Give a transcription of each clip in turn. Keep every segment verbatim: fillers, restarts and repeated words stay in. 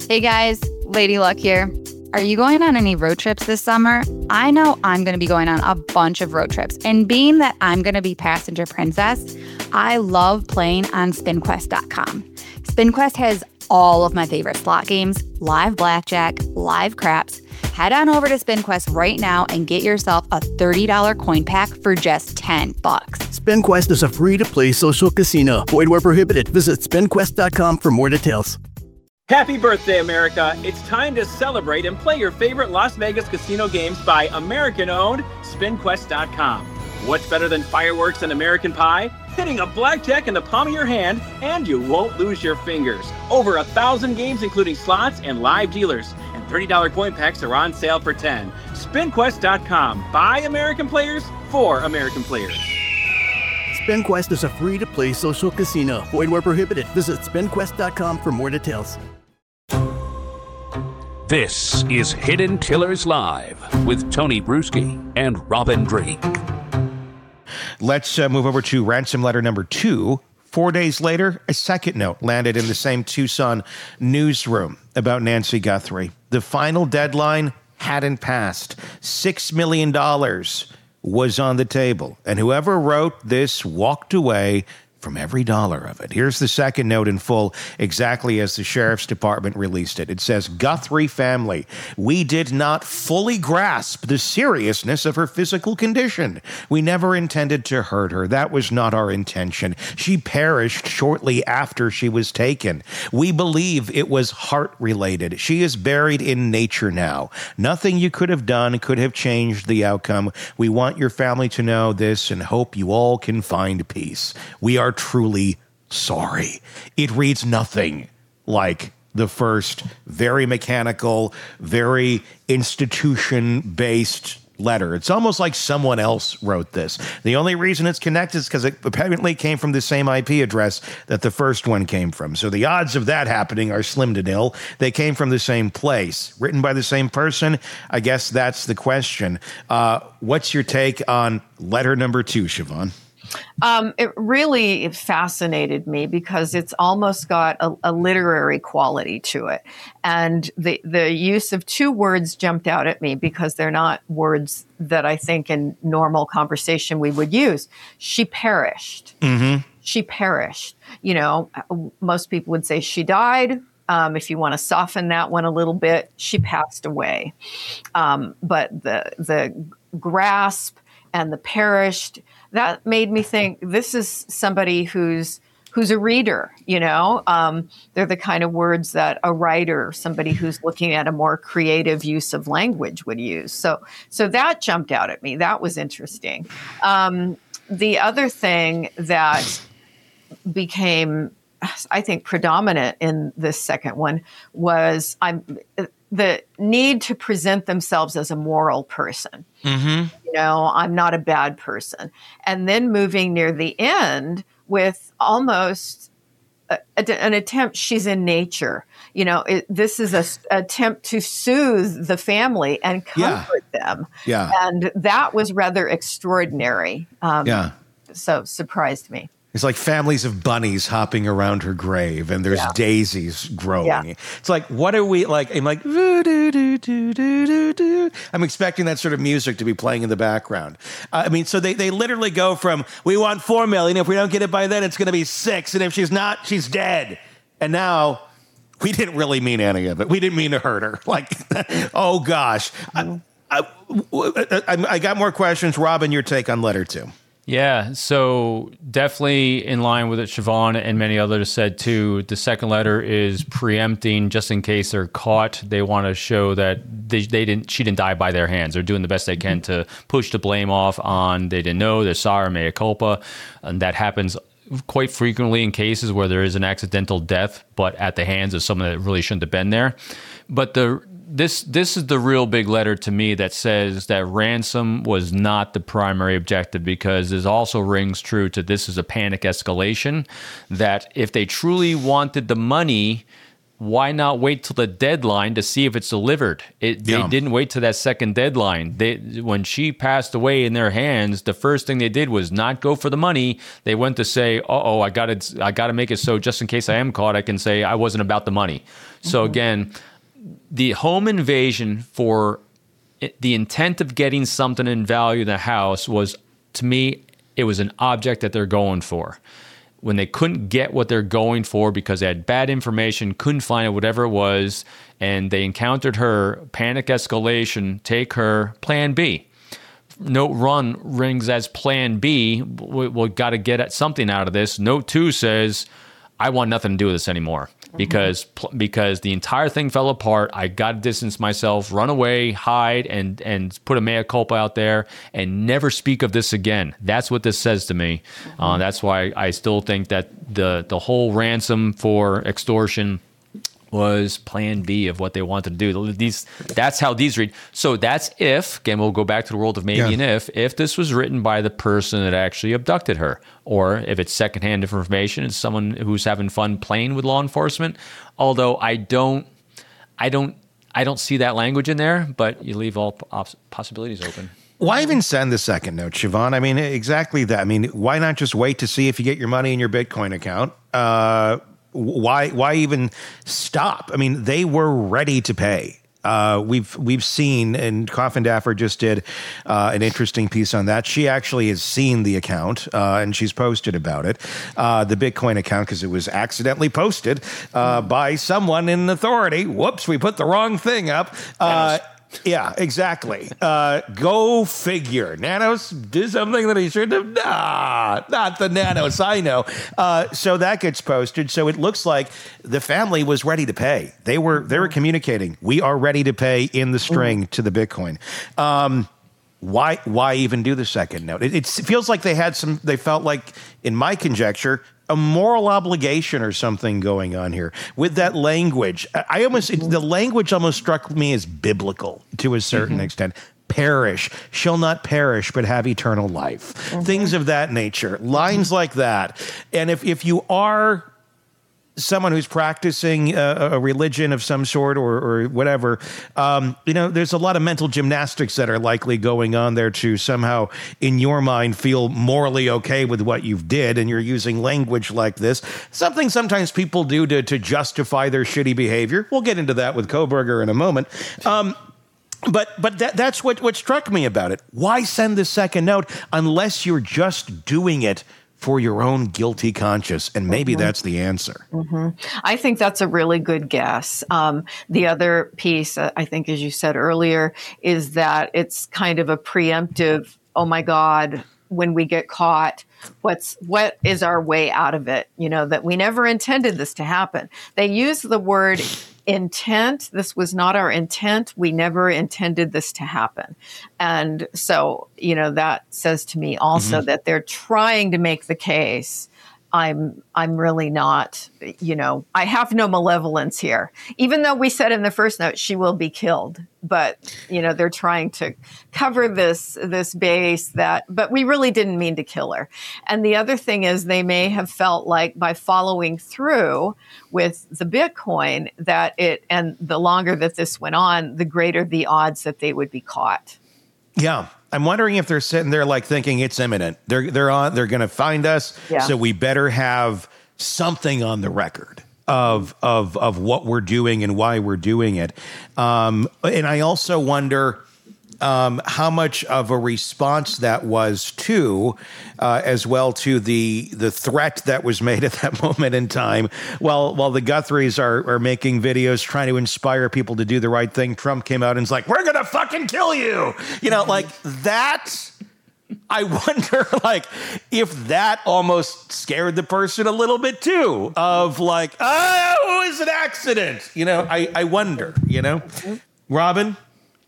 Hey guys, Lady Luck here. Are you going on any road trips this summer? I know I'm going to be going on a bunch of road trips. And being that I'm going to be passenger princess, I love playing on spin quest dot com. SpinQuest has all of my favorite slot games, live blackjack, live craps. Head on over to SpinQuest right now and get yourself a thirty dollars coin pack for just ten bucks. SpinQuest is a free-to-play social casino. Void where prohibited. Visit spin quest dot com for more details. Happy birthday, America! It's time to celebrate and play your favorite Las Vegas casino games by American-owned spin quest dot com. What's better than fireworks and American pie? Hitting a blackjack in the palm of your hand, and you won't lose your fingers. Over a thousand games, including slots and live dealers, and thirty dollars coin packs are on sale for ten dollars. spin quest dot com. By American players, for American players. SpinQuest is a free-to-play social casino. Void where prohibited. Visit spin quest dot com for more details. This is Hidden Killers Live with Tony Bruschi and Robin Drake. Let's uh, move over to ransom letter number two. Four days later, a second note landed in the same Tucson newsroom about Nancy Guthrie. The final deadline hadn't passed. Six million dollars was on the table, and whoever wrote this walked away from every dollar of it. Here's the second note in full, exactly as the Sheriff's Department released it. It says, Guthrie family, we did not fully grasp the seriousness of her physical condition. We never intended to hurt her. That was not our intention. She perished shortly after she was taken. We believe it was heart-related. She is buried in nature now. Nothing you could have done could have changed the outcome. We want your family to know this and hope you all can find peace. We are truly sorry. It reads nothing like the first very mechanical, very institution-based letter. It's almost like someone else wrote this. The only reason it's connected is because it apparently came from the same I P address that the first one came from. So the odds of that happening are slim to nil. They came from the same place. Written by the same person? I guess that's the question. Uh, what's your take on letter number two, Siobhan? Um, it really fascinated me because it's almost got a, a literary quality to it. And the, the use of two words jumped out at me because they're not words that I think in normal conversation we would use. She perished. Mm-hmm. She perished. You know, most people would say she died. Um, if you want to soften that one a little bit, she passed away. Um, but the the grasp and the perished, that made me think this is somebody who's who's a reader, you know. Um, they're the kind of words that a writer, somebody who's looking at a more creative use of language would use. So so that jumped out at me. That was interesting. Um, the other thing that became, I think, predominant in this second one was I'm the need to present themselves as a moral person. Mm-hmm. You know, I'm not a bad person. And then moving near the end with almost a, a, an attempt, she's in nature. You know, it, this is an attempt to soothe the family and comfort yeah. them. Yeah. And that was rather extraordinary. Um, yeah. So surprised me. It's like families of bunnies hopping around her grave, and there's yeah. daisies growing. Yeah. It's like, what are we like? I'm like, doo, doo, doo, doo, doo, doo. I'm expecting that sort of music to be playing in the background. Uh, I mean, so they, they literally go from, we want four million. If we don't get it by then, it's going to be six. And if she's not, she's dead. And now we didn't really mean any of it. We didn't mean to hurt her. Like, oh gosh. I, I, I, I got more questions. Robin, your take on letter two. Yeah, so definitely in line with what Siobhan and many others said too. The second letter is preempting, just in case they're caught. They want to show that they, they didn't. She didn't die by their hands. They're doing the best they can to push the blame off on they didn't know, they're sorry, mea culpa, and that happens quite frequently in cases where there is an accidental death, but at the hands of someone that really shouldn't have been there. But the This this is the real big letter to me that says that ransom was not the primary objective, because this also rings true to this is a panic escalation, that if they truly wanted the money, why not wait till the deadline to see if it's delivered? It, Yeah. They didn't wait till that second deadline. They, when she passed away in their hands, the first thing they did was not go for the money. They went to say, "Uh-oh, I got to, I got to make it so just in case I am caught, I can say I wasn't about the money." Mm-hmm. So again, the home invasion for it, the intent of getting something in value in the house was, to me, it was an object that they're going for. When they couldn't get what they're going for because they had bad information, couldn't find it, whatever it was, and they encountered her, panic escalation, take her, plan B. Note one rings as plan B. We, we got to get at something out of this. Note two says, I want nothing to do with this anymore. Because because the entire thing fell apart. I got to distance myself, run away, hide, and and put a mea culpa out there, and never speak of this again. That's what this says to me. Mm-hmm. Uh, that's why I still think that the the whole ransom for extortion was plan B of what they wanted to do. These that's how these read. So that's if, again, we'll go back to the world of maybe Yeah. and if, if this was written by the person that actually abducted her, or if it's secondhand information, it's someone who's having fun playing with law enforcement. Although I don't, I don't, I don't see that language in there, but you leave all poss- possibilities open. Why even send the second note, Siobhan? I mean, exactly that. I mean, why not just wait to see if you get your money in your Bitcoin account? Uh, Why? Why even stop? I mean, they were ready to pay. Uh, we've we've seen, and Coffin Daffer just did uh, an interesting piece on that. She actually has seen the account, uh, and she's posted about it, uh, the Bitcoin account, because it was accidentally posted uh, by someone in authority. Whoops, we put the wrong thing up. Uh, Yeah, exactly. Uh, go figure. Nanos did something that he shouldn't have. Nah, not the Nanos I know. Uh, so that gets posted. So it looks like the family was ready to pay. They were they were communicating. We are ready to pay in the string to the Bitcoin. Um, why why even do the second note? It, it feels like they had some. They felt like, in my conjecture, a moral obligation or something going on here with that language. I almost, it, the language almost struck me as biblical to a certain mm-hmm. extent. Perish, shall not perish, but have eternal life. Mm-hmm. Things of that nature, lines like that. And if, if you are someone who's practicing a, a religion of some sort or, or whatever, um, you know, there's a lot of mental gymnastics that are likely going on there to somehow, in your mind, feel morally okay with what you've did, and you're using language like this. Something sometimes people do to, to justify their shitty behavior. We'll get into that with Kohberger in a moment. Um, But but that, that's what, what struck me about it. Why send the second note unless you're just doing it for your own guilty conscience? And maybe mm-hmm. that's the answer. Mm-hmm. I think that's a really good guess. Um, the other piece, uh, I think, as you said earlier, is that it's kind of a preemptive, oh my God, when we get caught, what's what is our way out of it? You know, that we never intended this to happen. They use the word intent. This was not our intent. We never intended this to happen. And so, you know, that says to me also mm-hmm. that they're trying to make the case. I'm, I'm really not, you know, I have no malevolence here, even though we said in the first note, she will be killed. But, you know, they're trying to cover this, this base that, but we really didn't mean to kill her. And the other thing is they may have felt like by following through with the Bitcoin that it, and the longer that this went on, the greater the odds that they would be caught. Yeah. I'm wondering if they're sitting there like thinking it's imminent. They're they're on. They're going to find us, yeah. so we better have something on the record of of of what we're doing and why we're doing it. Um, and I also wonder um, how much of a response that was to, uh, as well to the the threat that was made at that moment in time. While while the Guthries are are making videos trying to inspire people to do the right thing, Trump came out and was like, "We're gonna fucking kill you," you know, like that. I wonder, like, if that almost scared the person a little bit too, of like, oh, it was an accident. You know, I, I wonder, you know, Robin.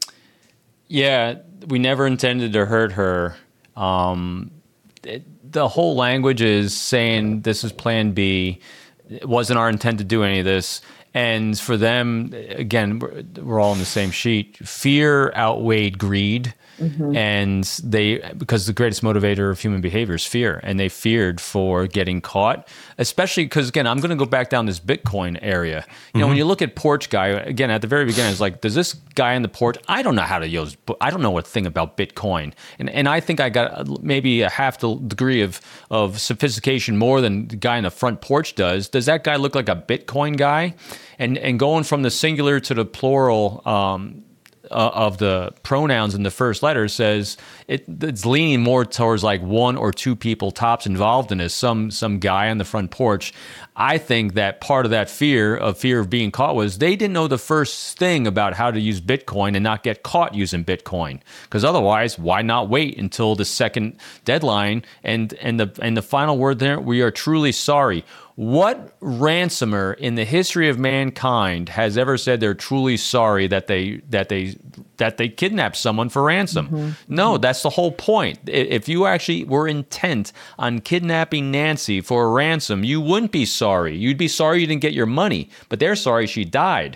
Yeah, we never intended to hurt her. Um, it, the whole language is saying this is plan B. It wasn't our intent to do any of this. And for them, again, we're, we're all on the same sheet. Fear outweighed greed. Mm-hmm. And they, because the greatest motivator of human behavior is fear, and they feared for getting caught, especially because, again, I'm going to go back down this Bitcoin area. You know, Mm-hmm. when you look at Porch Guy, again, at the very beginning, it's like, does this guy on the porch, I don't know how to use, I don't know a thing about Bitcoin. And and I think I got maybe a half the degree of, of sophistication more than the guy on the front porch does. Does that guy look like a Bitcoin guy? And, and going from the singular to the plural, um, Uh, of the pronouns in the first letter says it, it's leaning more towards like one or two people tops involved in this, some some guy on the front porch. I think that part of that fear of fear of being caught was they didn't know the first thing about how to use Bitcoin and not get caught using Bitcoin. Because otherwise, why not wait until the second deadline? And and the and the final word there, we are truly sorry. What ransomer in the history of mankind has ever said they're truly sorry that they that they that they kidnapped someone for ransom? Mm-hmm. No, that's the whole point. If you actually were intent on kidnapping Nancy for a ransom, you wouldn't be sorry. You'd be sorry you didn't get your money, but they're sorry she died.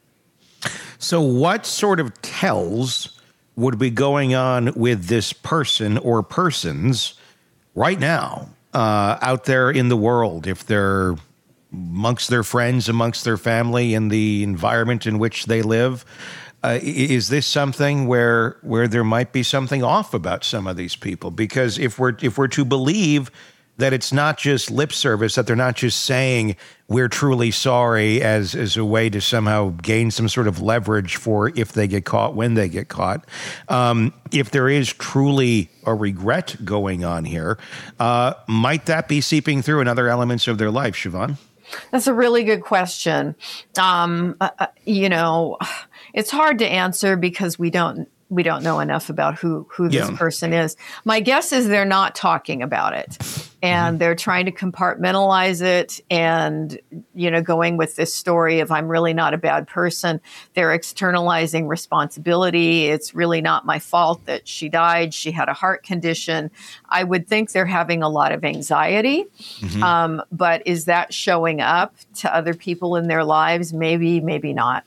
So what sort of tells would be going on with this person or persons right now? Uh, out there in the world, if they're amongst their friends, amongst their family, in the environment in which they live, uh, is this something where where there might be something off about some of these people? Because if we're if we're to believe that it's not just lip service, that they're not just saying we're truly sorry as as a way to somehow gain some sort of leverage for if they get caught, when they get caught. Um, if there is truly a regret going on here, uh, might that be seeping through in other elements of their life, Siobhan? That's a really good question. Um, uh, you know, it's hard to answer because we don't we don't know enough about who who this Yeah. person is. My guess is they're not talking about it, and they're trying to compartmentalize it. And you know, going with this story of I'm really not a bad person, they're externalizing responsibility. It's really not my fault that she died. She had a heart condition. I would think they're having a lot of anxiety. Mm-hmm. Um, but is that showing up to other people in their lives? Maybe, maybe not.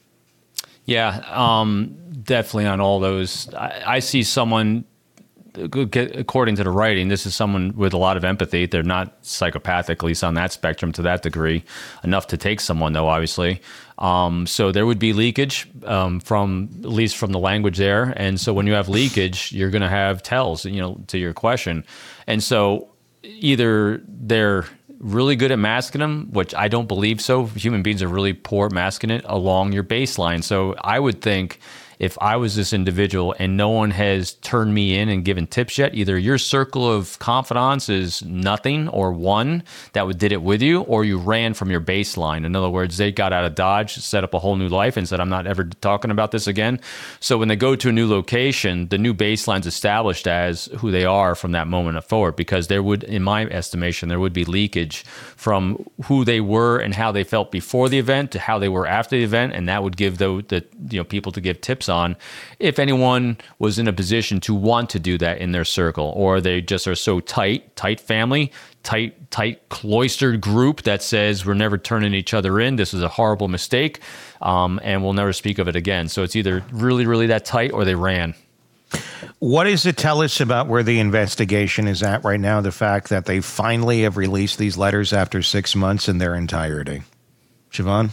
Yeah, um, definitely on all those. I, I see someone, according to the writing, this is someone with a lot of empathy. They're not psychopathic, at least on that spectrum to that degree, enough to take someone, though, obviously. Um, so there would be leakage um, from, at least from the language there. And so when you have leakage, you're going to have tells, you know, to your question. And so either they're really good at masking them, which I don't believe so. Human beings are really poor at masking it along your baseline. So I would think if I was this individual and no one has turned me in and given tips yet, either your circle of confidants is nothing or one that would did it with you, or you ran from your baseline. In other words, they got out of Dodge, set up a whole new life and said, I'm not ever talking about this again. So when they go to a new location, the new baseline's established as who they are from that moment forward, because there would, in my estimation, there would be leakage from who they were and how they felt before the event to how they were after the event. And that would give the, the you know, people to give tips on if anyone was in a position to want to do that in their circle, or they just are so tight, tight family, tight, tight cloistered group that says we're never turning each other in. This is a horrible mistake, um, and we'll never speak of it again. So it's either really, really that tight or they ran. What does it tell us about where the investigation is at right now? The fact that they finally have released these letters after six months in their entirety. Siobhan?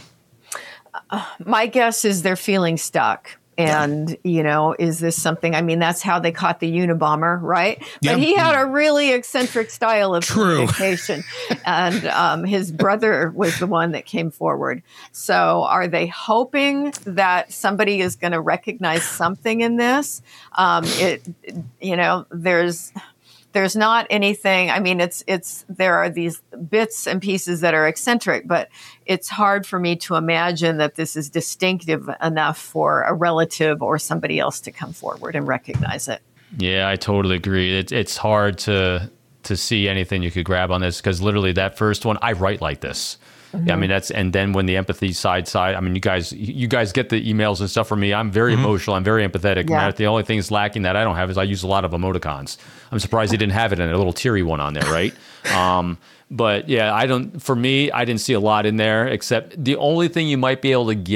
Uh, my guess is they're feeling stuck. And, you know, is this something, I mean, that's how they caught the Unabomber, right? Yep. But he had a really eccentric style of True. communication. And um, his brother was the one that came forward. So are they hoping that somebody is going to recognize something in this? Um, it, you know, there's... There's not anything, I mean, it's, it's, there are these bits and pieces that are eccentric, but it's hard for me to imagine that this is distinctive enough for a relative or somebody else to come forward and recognize it. Yeah, I totally agree. It, it's hard to, to see anything you could grab on this, because literally that first one, I write like this. Mm-hmm. I mean, that's, and then when the empathy side side, I mean, you guys, you guys get the emails and stuff from me. I'm very mm-hmm. emotional. I'm very empathetic. Yeah. And the only thing is lacking that I don't have is I use a lot of emoticons. I'm surprised he didn't have it in a little teary one on there, right? um, but yeah, I don't, for me, I didn't see a lot in there, except the only thing you might be able to get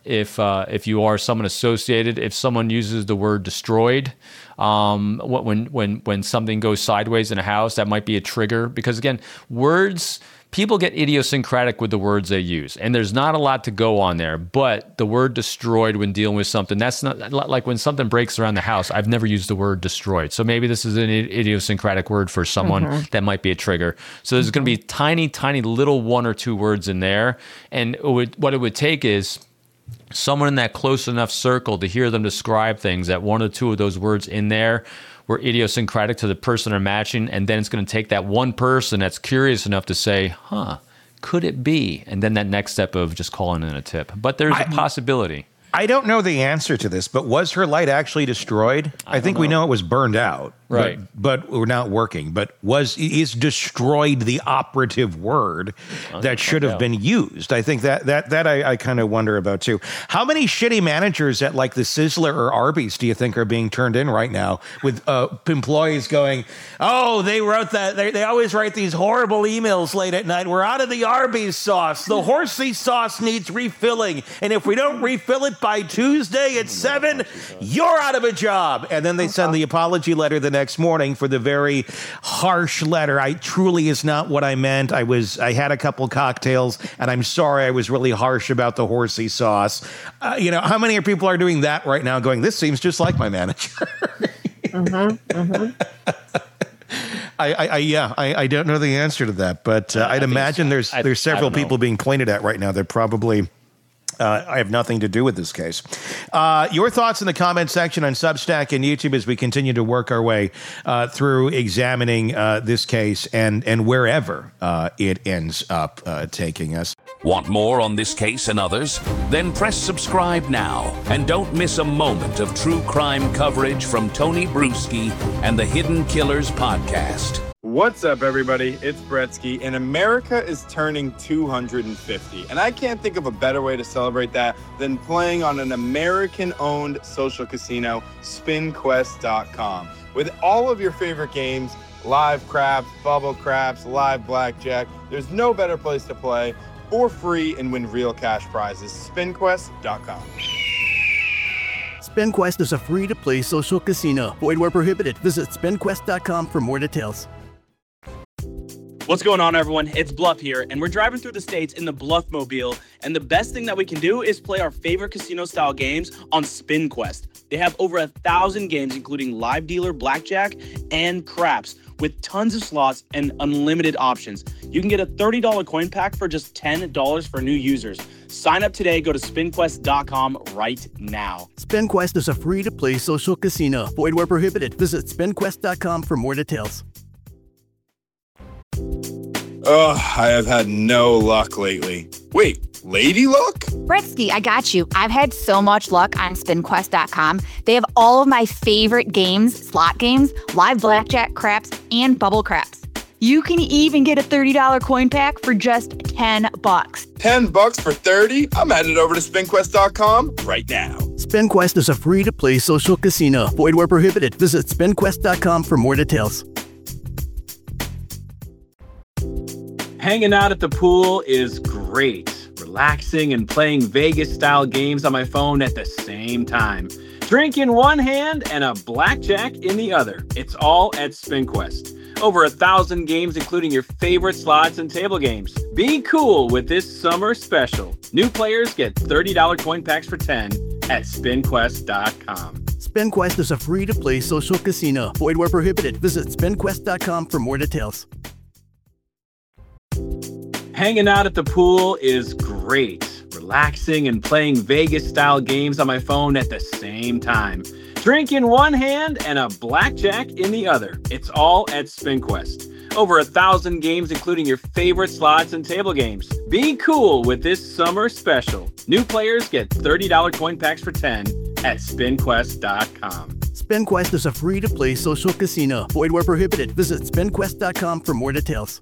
if uh, if you are someone associated, if someone uses the word destroyed, um, when when when something goes sideways in a house, that might be a trigger. Because again, words. People get idiosyncratic with the words they use, and there's not a lot to go on there. But the word destroyed when dealing with something, that's not like when something breaks around the house. I've never used the word destroyed. So maybe this is an idiosyncratic word for someone mm-hmm. that might be a trigger. So there's mm-hmm. going to be tiny, tiny little one or two words in there. And it would, what it would take is someone in that close enough circle to hear them describe things that one or two of those words in there were idiosyncratic to the person they're matching, and then it's going to take that one person that's curious enough to say, huh, could it be? And then that next step of just calling in a tip. But there's I, a possibility. I don't know the answer to this, but was her light actually destroyed? I, I think know. we know it was burned out, right? But, but we're not working. But was is destroyed the operative word that should have been used? I think that that that I, I kind of wonder about too. How many shitty managers at like the Sizzler or Arby's do you think are being turned in right now with uh, employees going, "Oh, they wrote that. They they always write these horrible emails late at night. We're out of the Arby's sauce. The horsey sauce needs refilling, and if we don't refill it by Tuesday at seven, you're out of a job." And then they send the apology letter the next morning for the very harsh letter. I truly is not what I meant. I was, I had a couple cocktails, and I'm sorry I was really harsh about the horsey sauce. Uh, you know, how many people are doing that right now going, this seems just like my manager? mm-hmm, mm-hmm. I, I, I, yeah, I, I don't know the answer to that, but uh, I'd imagine there's, I, there's several people being pointed at right now that probably Uh, I have nothing to do with this case. Uh, your thoughts in the comment section on Substack and YouTube as we continue to work our way uh, through examining uh, this case and, and wherever uh, it ends up uh, taking us. Want more on this case and others? Then press subscribe now and don't miss a moment of true crime coverage from Tony Bruschi and the Hidden Killers podcast. What's up, everybody? It's Bretsky, and America is turning two hundred fifty. And I can't think of a better way to celebrate that than playing on an American-owned social casino, spin quest dot com. With all of your favorite games, live craps, bubble craps, live blackjack, there's no better place to play for free and win real cash prizes. spin quest dot com. SpinQuest is a free-to-play social casino. Void where prohibited. Visit spin quest dot com for more details. What's going on, everyone? It's Bluff here, and we're driving through the states in the Bluffmobile, and the best thing that we can do is play our favorite casino-style games on SpinQuest. They have over a thousand games, including live dealer, blackjack, and craps, with tons of slots and unlimited options. You can get a thirty dollars coin pack for just ten dollars for new users. Sign up today. Go to spin quest dot com right now. SpinQuest is a free-to-play social casino. Void where prohibited. Visit spin quest dot com for more details. Ugh, I have had no luck lately. Wait, lady luck? Bretsky, I got you. I've had so much luck on spin quest dot com. They have all of my favorite games, slot games, live blackjack, craps, and bubble craps. You can even get a thirty dollars coin pack for just ten bucks. ten bucks for thirty? I'm headed over to spin quest dot com right now. SpinQuest is a free-to-play social casino. Void where prohibited. Visit spin quest dot com for more details. Hanging out at the pool is great. Relaxing and playing Vegas-style games on my phone at the same time. Drink in one hand and a blackjack in the other. It's all at SpinQuest. Over a thousand games, including your favorite slots and table games. Be cool with this summer special. New players get thirty dollars coin packs for ten at spin quest dot com. SpinQuest is a free-to-play social casino. Void where prohibited. Visit spin quest dot com for more details. Hanging out at the pool is great. Relaxing and playing Vegas-style games on my phone at the same time. Drink in one hand and a blackjack in the other. It's all at SpinQuest. Over a thousand games, including your favorite slots and table games. Be cool with this summer special. New players get thirty dollars coin packs for ten at spin quest dot com. SpinQuest is a free-to-play social casino. Void where prohibited. Visit spin quest dot com for more details.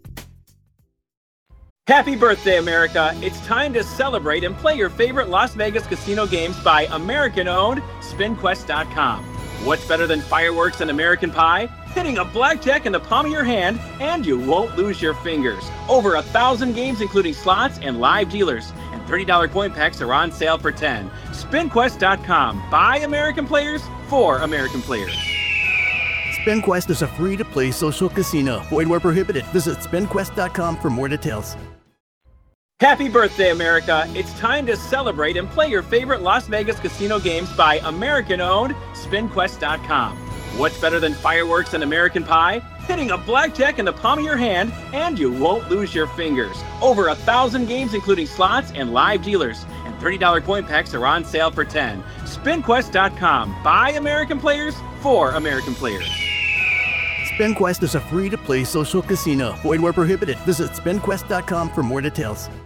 Happy birthday, America. It's time to celebrate and play your favorite Las Vegas casino games by American-owned spin quest dot com. What's better than fireworks and American pie? Hitting a blackjack in the palm of your hand, and you won't lose your fingers. Over a thousand games, including slots and live dealers, and and thirty dollars point packs are on sale for ten dollars. spin quest dot com. By American players, for American players. SpinQuest is a free-to-play social casino. Void where prohibited. Visit spin quest dot com for more details. Happy birthday, America. It's time to celebrate and play your favorite Las Vegas casino games by American-owned spin quest dot com. What's better than fireworks and American pie? Hitting a blackjack in the palm of your hand, and you won't lose your fingers. Over a thousand games, including slots and live dealers. And thirty dollars point packs are on sale for ten dollars. spin quest dot com. By American players, for American players. SpinQuest is a free-to-play social casino. Void where prohibited. Visit spin quest dot com for more details.